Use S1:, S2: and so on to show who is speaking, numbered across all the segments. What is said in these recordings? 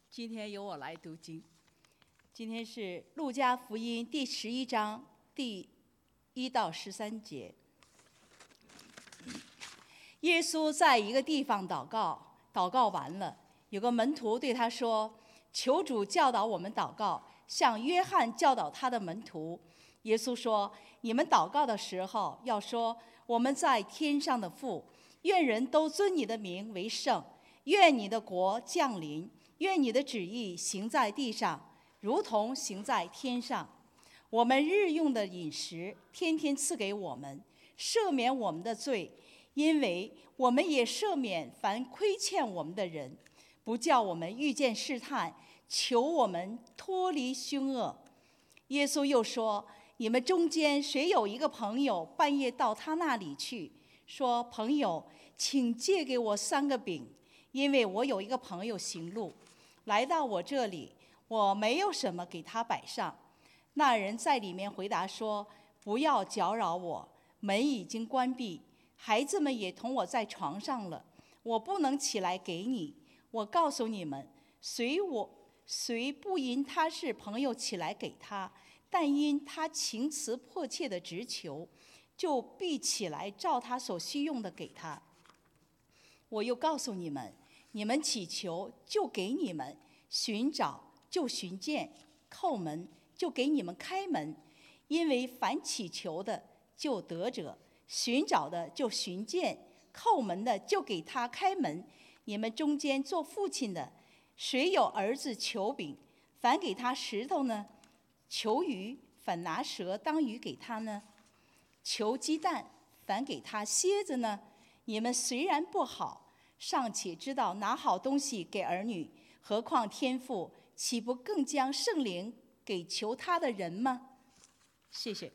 S1: 今天由我来读经。今天是路加福音第11章第1到13节。耶稣在一个地方祷告，祷告完了，有个门徒对他说：“求主教导我们祷告，像约翰教导他的门徒。”耶稣说：“你们祷告的时候，要说：我们在天上的父，愿人都尊你的名为圣，愿你的国降临，愿你的旨意行在地上，如同行在天上。我们日用的饮食，天天赐给我们，赦免我们的罪，因为我们也赦免凡亏欠我们的人，不叫我们遇见试探，求我们脱离凶恶。”耶稣又说：“你们中间谁有一个朋友，半夜到他那里去，说：朋友，请借给我3个饼，因为我有一个朋友行路，来到我这里，我没有什么给他摆上。那人在里面回答说：不要搅扰我，门已经关闭，孩子们也同我在床上了，我不能起来给你。我告诉你们，谁不因他是朋友起来给他，但因他情辞迫切的直求，就必起来照他所需用的给他。我又告诉你们，你们祈求，就给你们；寻找，就寻见；叩门，就给你们开门。因为凡祈求的，就得着；寻找的，就寻见；叩门的，就给他开门。你们中间做父亲的，谁有儿子求饼，反给他石头呢？求鱼，反拿蛇当鱼给他呢？求鸡蛋，反给他蝎子呢？你们虽然不好，尚且知道拿好东西给儿女，何况天父岂不更将圣灵给求他的人吗？谢谢。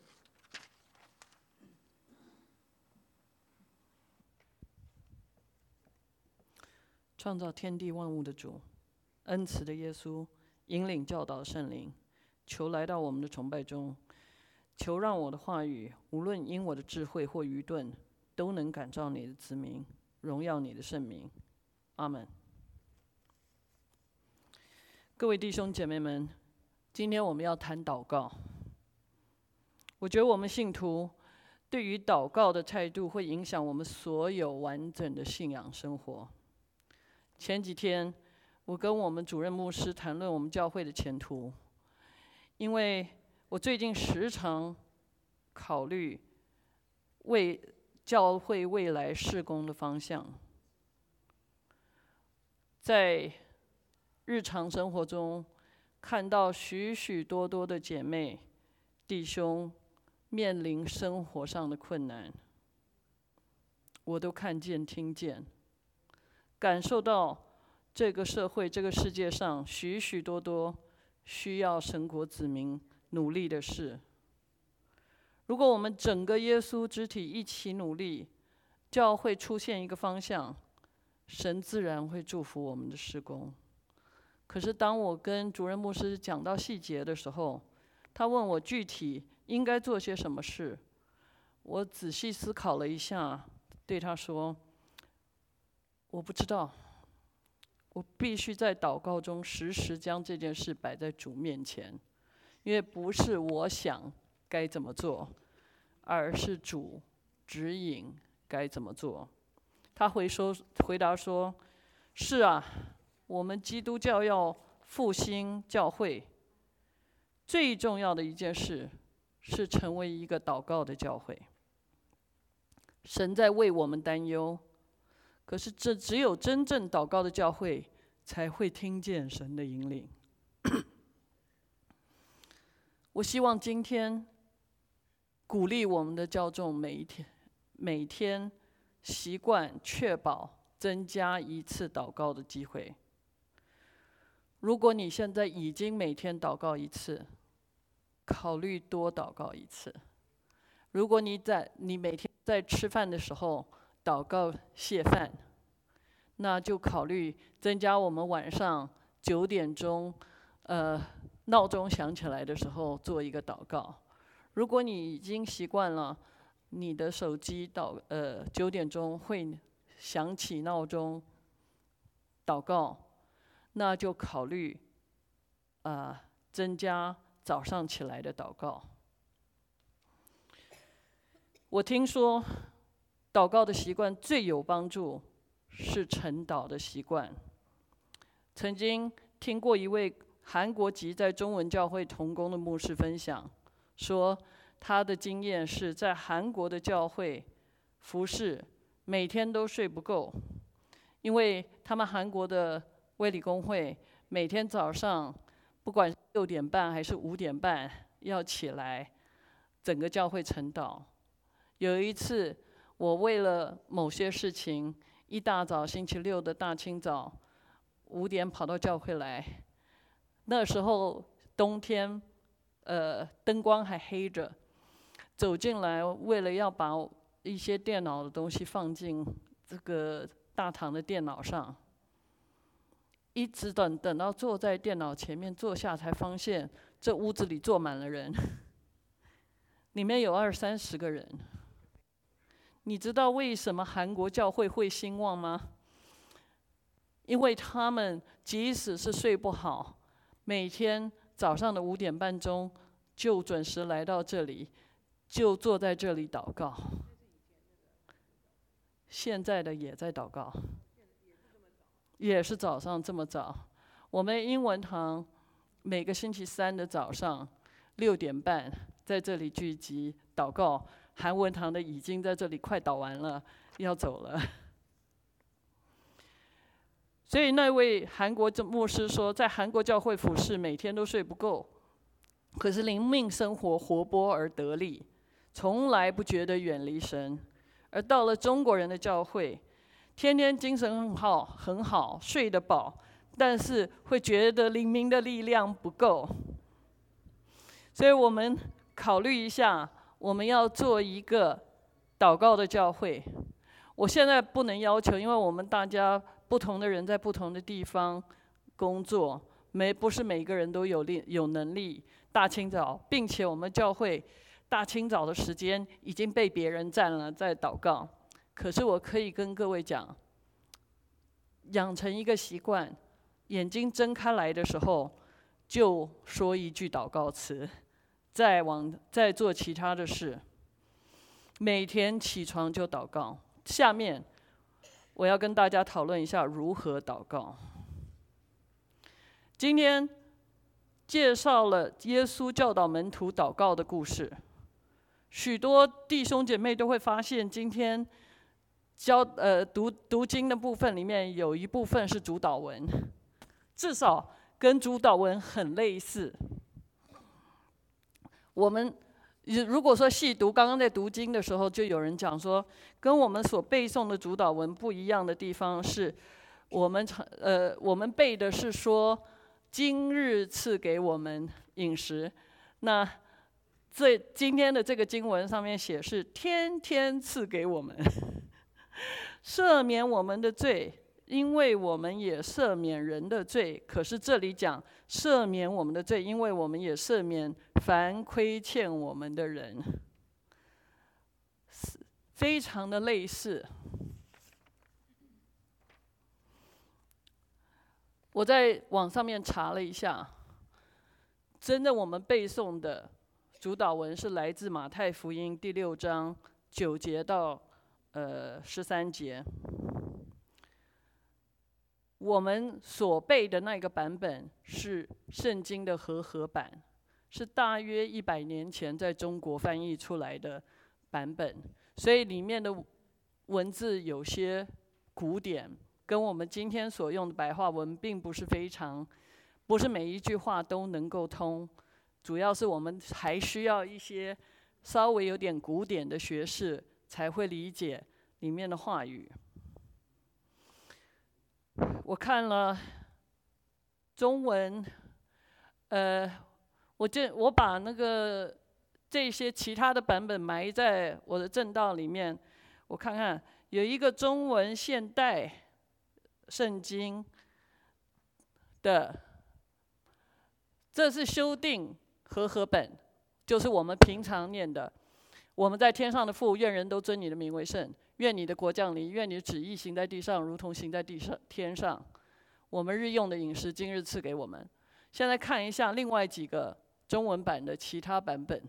S2: 创造天地万物的主，恩慈的耶稣，引领教导圣灵，求来到我们的崇拜中，求让我的话语，无论因我的智慧或愚钝，都能感召你的子民，荣耀你的圣名。阿们。各位弟兄姐妹们，今天我们要谈祷告。我觉得我们信徒对于祷告的态度，会影响我们所有完整的信仰生活。前几天，我跟我们主任牧师谈论我们教会的前途，因为我最近时常考虑为教会未来事工的方向。在日常生活中，看到许许多多的姐妹、弟兄面临生活上的困难，我都看见、听见。感受到这个社会、这个世界上许许多多需要神国子民努力的事。如果我们整个耶稣肢体一起努力，教会出现一个方向，神自然会祝福我们的事工。可是当我跟主任牧师讲到细节的时候，他问我具体应该做些什么事，我仔细思考了一下，对他说：我不知道，我必须在祷告中时时将这件事摆在主面前，因为不是我想该怎么做，而是主指引该怎么做。他回答说：是啊，我们基督教要复兴教会，最重要的一件事是成为一个祷告的教会。神在为我们担忧，可是这只有真正祷告的教会才会听见神的引领。我希望今天鼓励我们的教众每天习惯确保增加1次祷告的机会。如果你现在已经每天祷告1次，考虑多祷告1次。如果你每天在吃饭的时候祷告谢饭，那就考虑增加我们晚上9点钟，闹钟响起来的时候做一个祷告。如果你已经习惯了，你的手机9点钟会响起闹钟祷告， 那就考虑增加早上起来的祷告。我听说祷告的习惯最有帮助是晨祷的习惯。曾经听过一位韩国籍在中文教会同工的牧师分享，说他的经验是在韩国的教会服事每天都睡不够，因为他们韩国的卫理公会每天早上不管6点半还是5点半要起来，整个教会晨祷。有一次我为了某些事情，一大早星期六的大清早5点跑到教会来，那时候冬天，灯光还黑着，走进来为了要把一些电脑的东西放进这个大堂的电脑上，一直等到坐在电脑前面坐下，才发现这屋子里坐满了人，里面有20-30个人。你知道为什么韩国教会会兴旺吗？因为他们即使是睡不好，每天早上的5点半钟就准时来到这里，就坐在这里祷告。现在的也在祷告，也是早上这么早。我们英文堂每个星期3的早上6点半在这里聚集祷告，韩文堂的已经在这里快祷完了，要走了。所以那位韩国牧师说，在韩国教会服事每天都睡不够，可是灵命生活活泼而得力，从来不觉得远离神。而到了中国人的教会，天天精神很好，睡得饱，但是会觉得灵命的力量不够。所以我们考虑一下，我们要做一个祷告的教会。我现在不能要求，因为我们大家不同的人在不同的地方工作，不是每个人都有能力大清早，并且我们教会大清早的时间已经被别人占了，在祷告。可是我可以跟各位讲，养成一个习惯，眼睛睁开来的时候就说一句祷告词，再做其他的事。每天起床就祷告。下面我要跟大家讨论一下如何祷告。今天介绍了耶稣教导门徒祷告的故事，许多弟兄姐妹都会发现，今天读经的部分里面有一部分是主祷文，至少跟主祷文很类似。我们如果说细读，刚刚在读经的时候，就有人讲说，跟我们所背诵的主祷文不一样的地方是，我们背的是说，今日赐给我们饮食。那今天的这个经文上面写是天天赐给我们，赦免我们的罪，因为我们也赦免人的罪。可是这里讲赦免我们的罪，因为我们也赦免凡亏欠我们的人，非常的类似。我在网上面查了一下，真的我们背诵的主祷文是来自马太福音第6章9节到13节。我们所背的那个版本是圣经的和合版，是大约100年前在中国翻译出来的版本，所以里面的文字有些古典，跟我们今天所用的白话文并不是不是每一句话都能够通，主要是我们还需要一些稍微有点古典的学识才会理解里面的话语。我看了中文，我把这些其他的版本埋在我的正道里面，我看看有一个中文现代圣经的，这是修订和合本，就是我们平常念的。我们在天上的父，愿人都尊你的名为圣。愿你的国降临，愿你的旨意行在地上，如同行在天上。 我们日用的饮食今日赐给我们。现在看一下另外几个中文版的其他版本。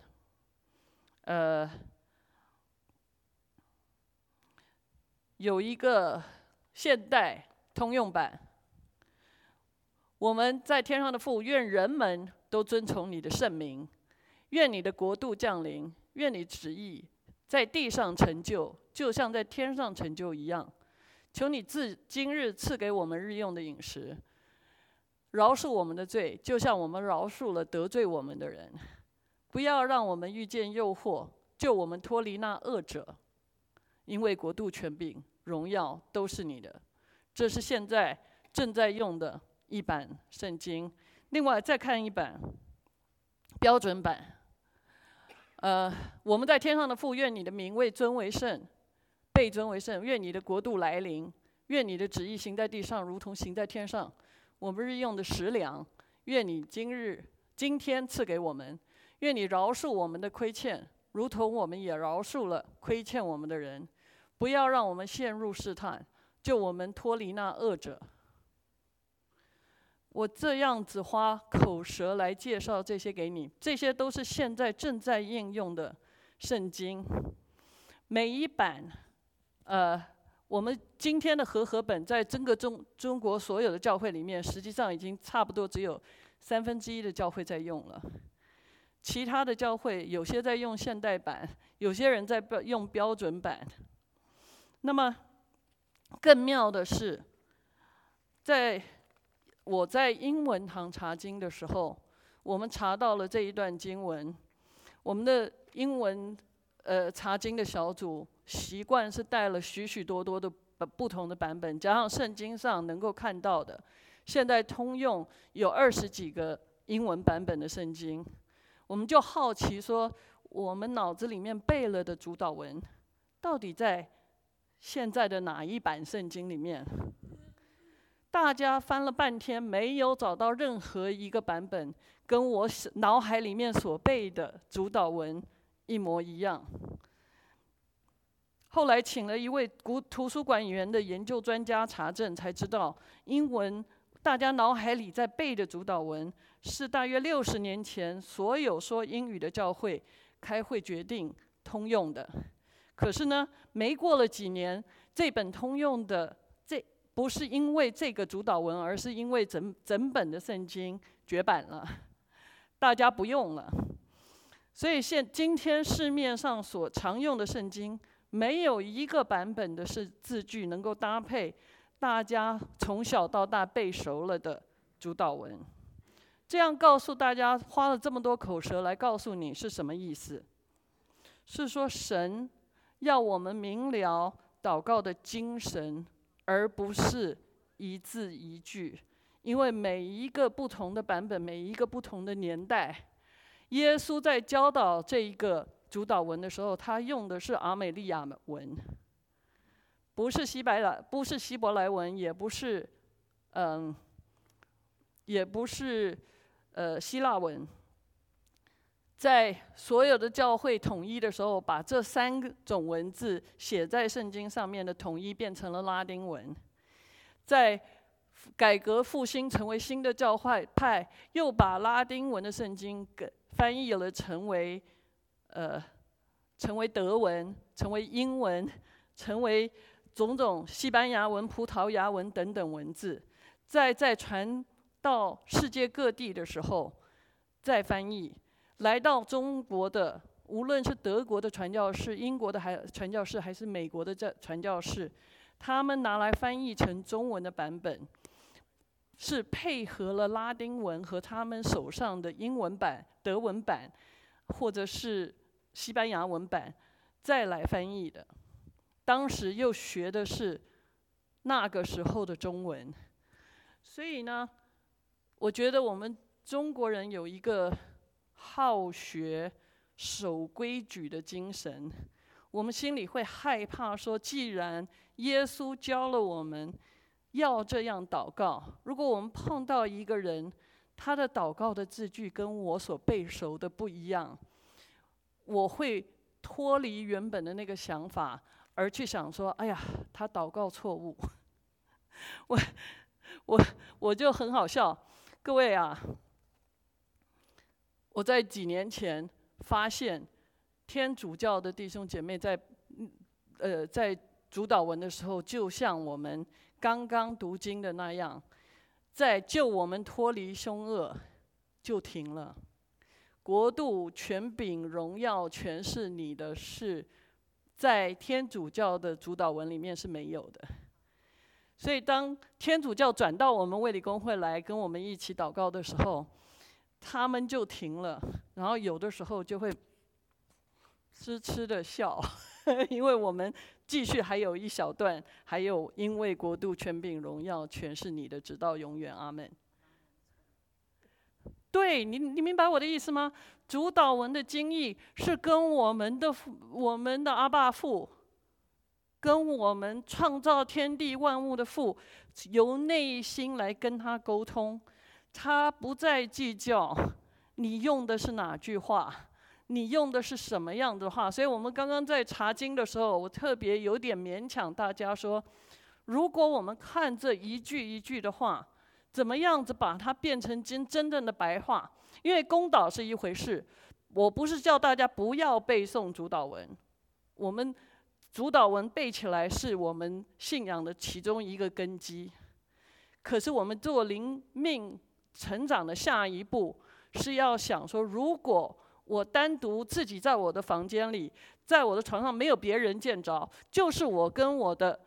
S2: 有一个现代通用版，我们在天上的父，愿人们都遵从你的圣名，愿你的国度降临，愿你旨意在地上成就，就像在天上成就一样。求你今日赐给我们日用的饮食，饶恕我们的罪，就像我们饶恕了得罪我们的人。不要让我们遇见诱惑，救我们脱离那恶者。因为国度、权柄、荣耀都是你的。这是现在正在用的一版圣经。另外再看一版标准版。我们在天上的父，愿你的名为尊为圣，被尊为圣。愿你的国度来临，愿你的旨意行在地上，如同行在天上。我们日用的食粮，愿你今天赐给我们。愿你饶恕我们的亏欠，如同我们也饶恕了亏欠我们的人。不要让我们陷入试探，救我们脱离那恶者。我这样子花口舌来介绍这些给你，这些都是现在正在应用的圣经。每一版，我们今天的和合本在整个中国所有的教会里面，实际上已经差不多只有1/3的教会在用了。其他的教会有些在用现代版，有些人在用标准版。那么更妙的是，我在英文堂查经的时候，我们查到了这一段经文。我们的英文查经的小组习惯是带了许许多多的不同的版本，加上圣经上能够看到的，现在通用有20几个英文版本的圣经。我们就好奇说，我们脑子里面背了的主导文，到底在现在的哪一版圣经里面？大家翻了半天，没有找到任何一个版本跟我脑海里面所背的主导文一模一样。后来请了一位图书馆员的研究专家查证，才知道英文大家脑海里在背的主导文是大约60年前所有说英语的教会开会决定通用的。可是呢，没过了几年，这本通用的不是因为这个主导文，而是因为整本的圣经绝版了，大家不用了。所以今天市面上所常用的圣经，没有一个版本的字句能够搭配大家从小到大背熟了的主导文。这样告诉大家，花了这么多口舌来告诉你是什么意思？是说神要我们明了祷告的精神，而不是一字一句。因为每一个不同的版本，每一个不同的年代，耶稣在教导这一个主导文的时候，他用的是阿美利亚文，不是希伯来文，也不是希腊文。在所有的教会统一的时候，把这3种文字写在圣经上面的统一变成了拉丁文。在改革复兴成为新的教派，又把拉丁文的圣经给翻译了成为德文，成为英文，成为种种西班牙文、葡萄牙文等等文字。在传到世界各地的时候，再翻译。来到中国的，无论是德国的传教士、英国的传教士，还是美国的传教士，他们拿来翻译成中文的版本，是配合了拉丁文和他们手上的英文版、德文版，或者是西班牙文版，再来翻译的。当时又学的是那个时候的中文，所以呢，我觉得我们中国人有一个好学、守规矩的精神，我们心里会害怕说，既然耶稣教了我们要这样祷告，如果我们碰到一个人，他的祷告的字句跟我所背熟的不一样，我会脱离原本的那个想法，而去想说，哎呀，他祷告错误。 我就很好笑，各位啊，我在几年前发现，天主教的弟兄姐妹在主祷文的时候，就像我们刚刚读经的那样，在救我们脱离凶恶，就停了。国度、权柄、荣耀、全是你的事，在天主教的主祷文里面是没有的。所以当天主教转到我们卫理公会来跟我们一起祷告的时候，他们就停了，然后有的时候就会痴痴的笑，因为我们继续还有一小段，还有因为国度、权柄、荣耀全是你的，直到永远，阿们。对你明白我的意思吗？主祷文的经义是跟我们的阿爸父，跟我们创造天地万物的父，由内心来跟他沟通。他不再计较你用的是哪句话，你用的是什么样的话。所以我们刚刚在查经的时候，我特别有点勉强大家说，如果我们看这一句一句的话，怎么样子把它变成真正的白话？因为公祷是一回事，我不是叫大家不要背诵主祷文，我们主祷文背起来是我们信仰的其中一个根基。可是我们做灵命成长的下一步，是要想说，如果我单独自己在我的房间里，在我的床上没有别人见着，就是我跟我的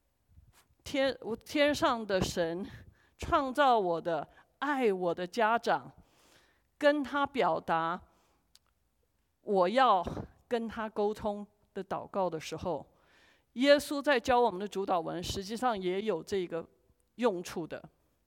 S2: 天上的神，创造我的、爱我的家长，跟他表达我要跟他沟通的祷告的时候，耶稣在教我们的主祷文，实际上也有这个用处的。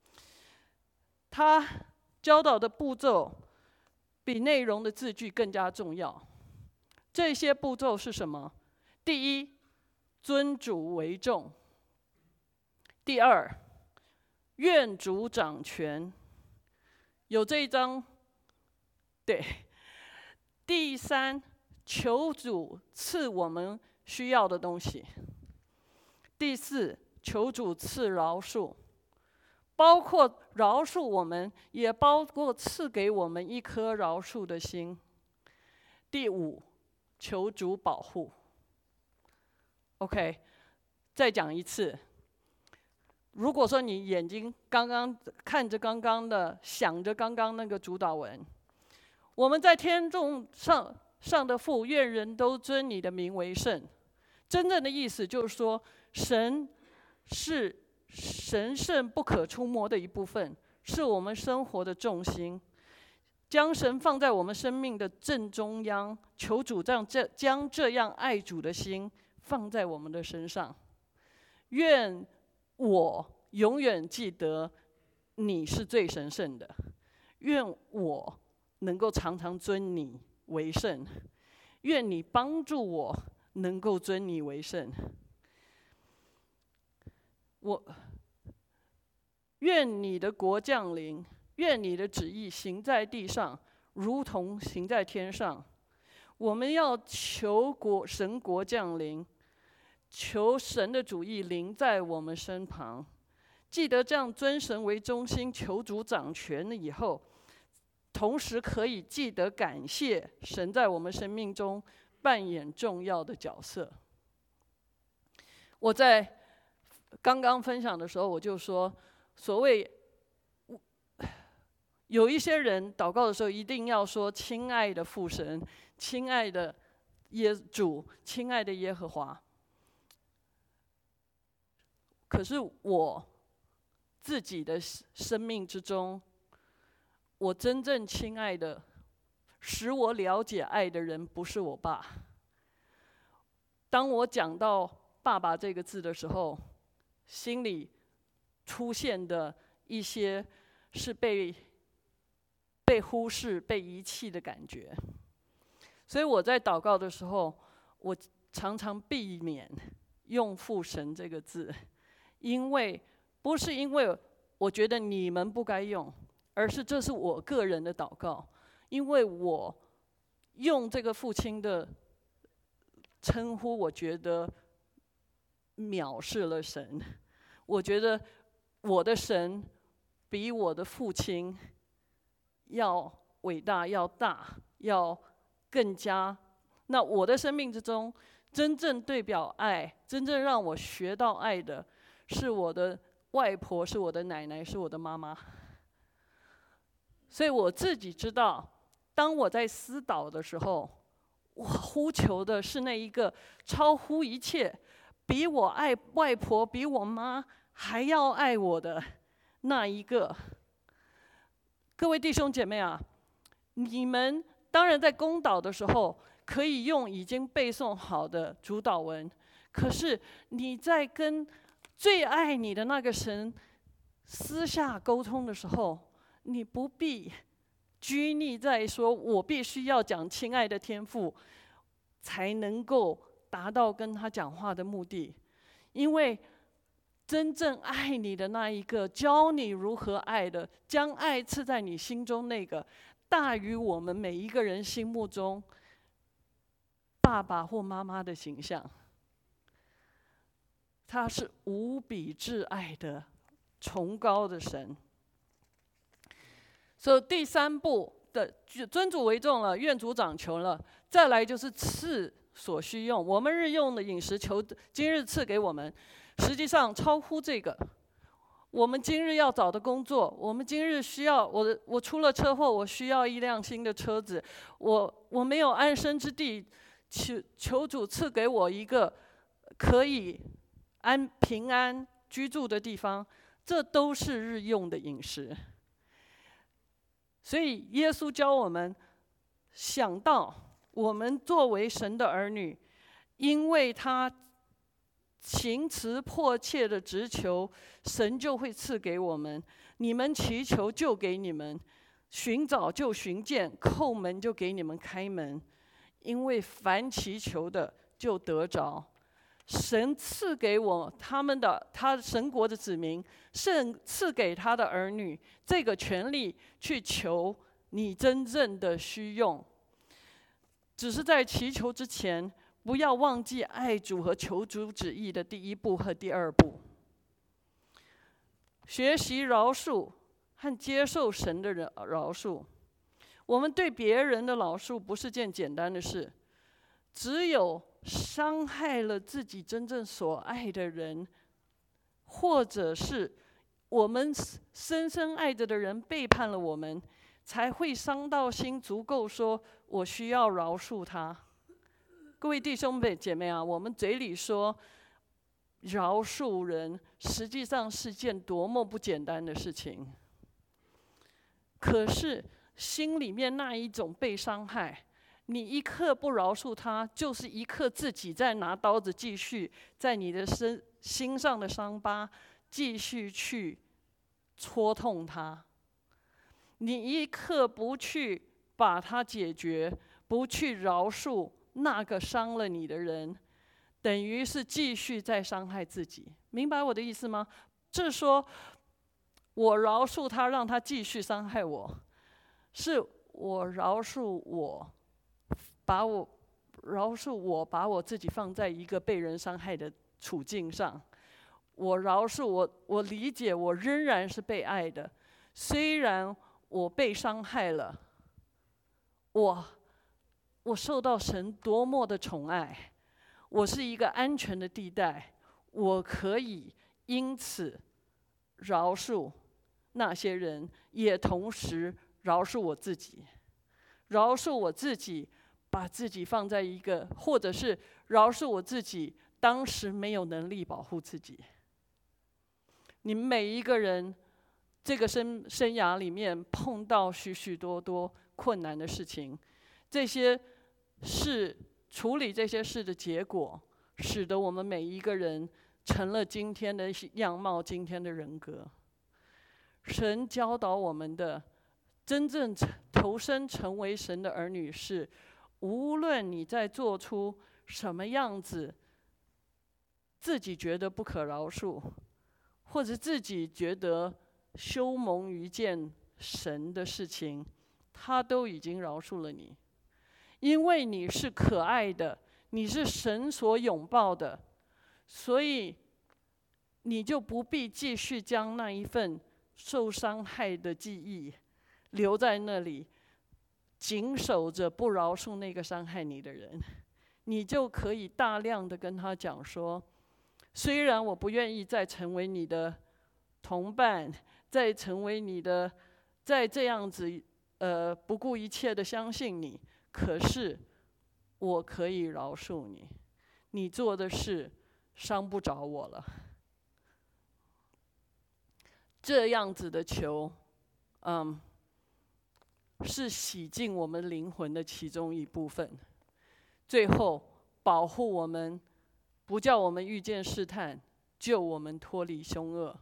S2: 他教导的步骤比内容的字句更加重要。这些步骤是什么？第一，尊主为重；第二，愿主掌权。有这一章，对。第三，求主赐我们需要的东西。第四，求主赐饶恕，包括饶恕我们，也包括赐给我们一颗饶恕的心。第五，求主保护。OK， 再讲一次。如果说你眼睛刚刚看着刚刚的，想着刚刚那个主祷文，我们在天中上的父，愿人都尊你的名为圣。真正的意思就是说，神是神圣不可触摸的一部分，是我们生活的重心。将神放在我们生命的正中央，求主将这样爱主的心放在我们的身上。愿我永远记得你是最神圣的，愿我能够常常尊你为圣，愿你帮助我能够尊你为圣。愿你的国降临，愿你的旨意行在地上，如同行在天上。我们要求神国降临，求神的主意临在我们身旁。记得这样尊神为中心，求主掌权了以后，同时可以记得感谢神在我们生命中扮演重要的角色。我在刚刚分享的时候，我就说，所谓有一些人祷告的时候一定要说亲爱的父神，亲爱的耶主，亲爱的耶和华。可是我自己的生命之中，我真正亲爱的、使我了解爱的人，不是我爸。当我讲到爸爸这个字的时候，心里出现的一些是被忽视、被遗弃的感觉。所以我在祷告的时候，我常常避免用父神这个字，不是因为我觉得你们不该用，而是这是我个人的祷告，因为我用这个父亲的称呼，我觉得藐视了神。我觉得我的神比我的父亲要伟大，要大，要更加。那我的生命之中，真正对表爱，真正让我学到爱的，是我的外婆，是我的奶奶，是我的妈妈。所以我自己知道，当我在思祷的时候，我呼求的是那一个超乎一切，比我爱外婆，比我妈还要爱我的那一个。各位弟兄姐妹啊，你们当然在攻祷的时候可以用已经背诵好的主祷文，可是你在跟最爱你的那个神私下沟通的时候，你不必拘泥在说我必须要讲亲爱的天父才能够达到跟他讲话的目的，因为真正爱你的那一个，教你如何爱的，将爱赐在你心中那个，大于我们每一个人心目中爸爸或妈妈的形象。他是无比至爱的崇高的神。所以第3步的尊主为重了，愿主掌权了，再来就是赐所需用。我们日用的饮食求今日赐给我们，实际上超乎这个。我们今日要找的工作，我们今日需要，我出了车祸，我需要一辆新的车子，我没有安身之地，求主赐给我一个可以平安居住的地方，这都是日用的饮食。所以耶稣教我们想到我们作为神的儿女，因为他情辞迫切的直求，神就会赐给我们。你们祈求就给你们，寻找就寻见，叩门就给你们开门。因为凡祈求的就得着。神赐给我他神国的子民，赐给他的儿女这个权利去求你真正的需用。只是在祈求之前，不要忘记爱主和求主旨意的第1步和第2步。学习饶恕和接受神的饶恕。我们对别人的饶恕不是件简单的事，只有伤害了自己真正所爱的人，或者是我们深深爱着的人背叛了我们，才会伤到心，足够说我需要饶恕他。各位弟兄姐妹啊，我们嘴里说饶恕人，实际上是件多么不简单的事情。可是心里面那一种被伤害，你一刻不饶恕他，就是一刻自己在拿刀子继续在你的心上的伤疤继续去戳痛他。你一刻不去把它解决，不去饶恕那个伤了你的人，等于是继续在伤害自己。明白我的意思吗？是说我饶恕他，让他继续伤害我，是我饶恕我把我自己放在一个被人伤害的处境上。我饶恕我理解我仍然是被爱的，虽然我被伤害了，我受到神多么的宠爱，我是一个安全的地带，我可以因此饶恕那些人，也同时饶恕我自己。饶恕我自己，把自己放在一个，或者是饶恕我自己当时没有能力保护自己。你们每一个人这个生涯里面碰到许许多多困难的事情，这些事处理这些事的结果，使得我们每一个人成了今天的样貌，今天的人格。神教导我们的真正投身成为神的儿女是，无论你在做出什么样子自己觉得不可饶恕，或者自己觉得羞蒙于见神的事情，他都已经饶恕了你。因为你是可爱的，你是神所拥抱的，所以你就不必继续将那一份受伤害的记忆留在那里，紧守着不饶恕那个伤害你的人。你就可以大量的跟他讲说，虽然我不愿意再成为你的同伴，再成为你的，再这样子不顾一切的相信你，可是我可以饶恕你，你做的事伤不着我了。这样子的求，是洗净我们灵魂的其中一部分。最后保护我们，不叫我们遇见试探，救我们脱离凶恶。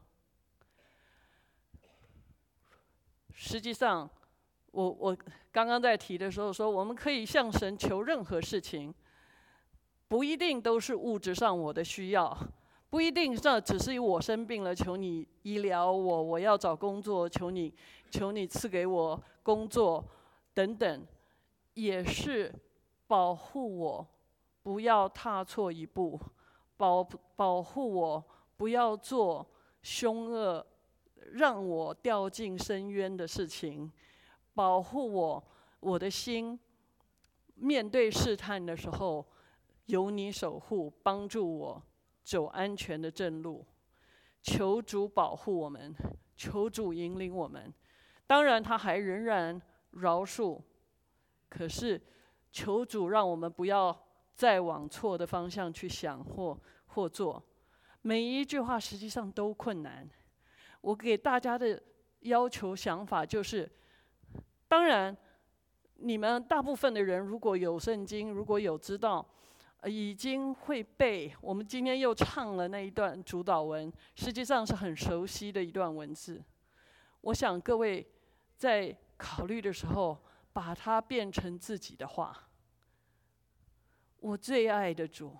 S2: 实际上，我刚刚在提的时候说，我们可以向神求任何事情，不一定都是物质上我的需要，不一定这只是我生病了，求你医疗我，我要找工作，求你赐给我工作等等，也是保护我不要踏错一步，保护我不要做凶恶让我掉进深渊的事情，保护我的心面对试探的时候有你守护，帮助我走安全的正路。求主保护我们，求主引领我们。当然他还仍然饶恕，可是求主让我们不要再往错的方向去想或做。每一句话实际上都困难。我给大家的要求想法就是，当然你们大部分的人如果有圣经，如果有知道，已经会背。我们今天又唱了那一段主导文，实际上是很熟悉的一段文字。我想各位在考虑的时候，把它变成自己的话。我最爱的主，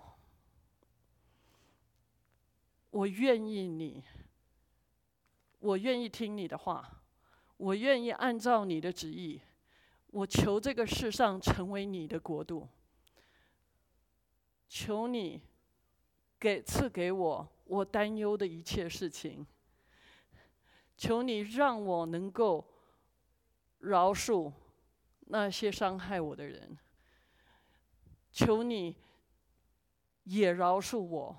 S2: 我愿意你，我愿意听你的话，我愿意按照你的旨意，我求这个世上成为你的国度。求你赐给我担忧的一切事情，求你让我能够饶恕那些伤害我的人，求你也饶恕我，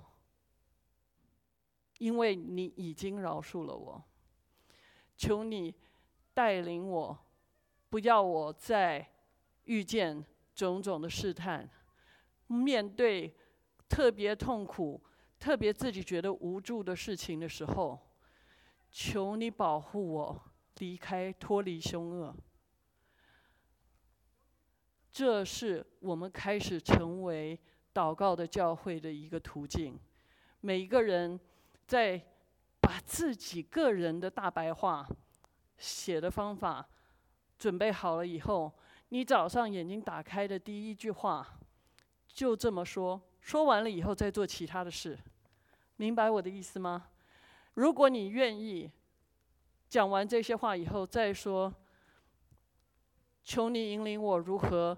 S2: 因为你已经饶恕了我。求你带领我，不要我再遇见种种的试探，面对特别痛苦、特别自己觉得无助的事情的时候，求你保护我脱离凶恶。这是我们开始成为祷告的教会的一个途径。每一个人在把自己个人的大白话写的方法准备好了以后，你早上眼睛打开的第一句话就这么说，说完了以后再做其他的事。明白我的意思吗？如果你愿意讲完这些话以后再说，求你引领我如何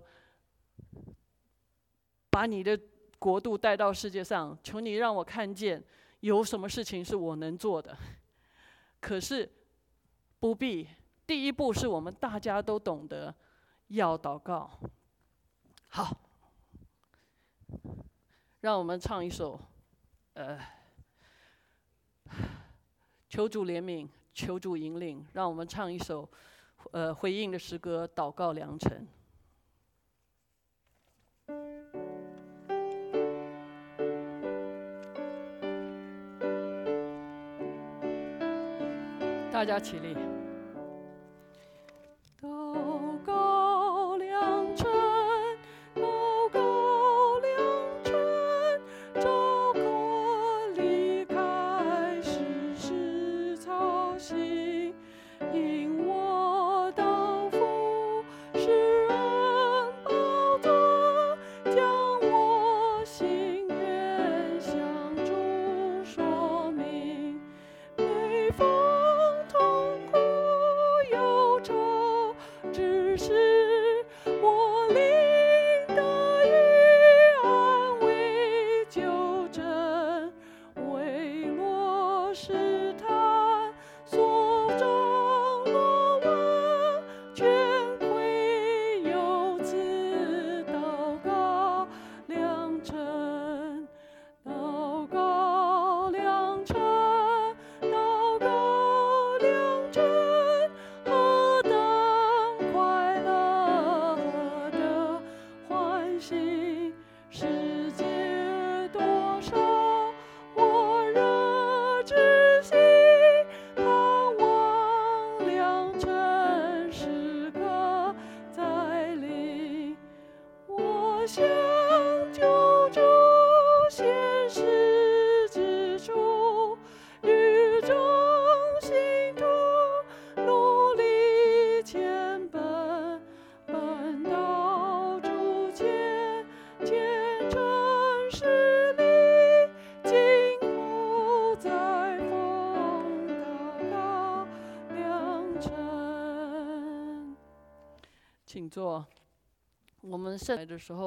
S2: 把你的国度带到世界上，求你让我看见有什么事情是我能做的。可是不必，第一步是我们大家都懂得要祷告。好，让我们唱一首求主怜悯，求主引领。让我们唱一首回应的诗歌《祷告良辰》。大家起立。祷告良辰，祷告良辰，朝歌离开世事操心，因我当负施恩宝座，将我心愿向主说明。每逢只是我灵得以安慰纠正，为落请坐。我们圣来的时候。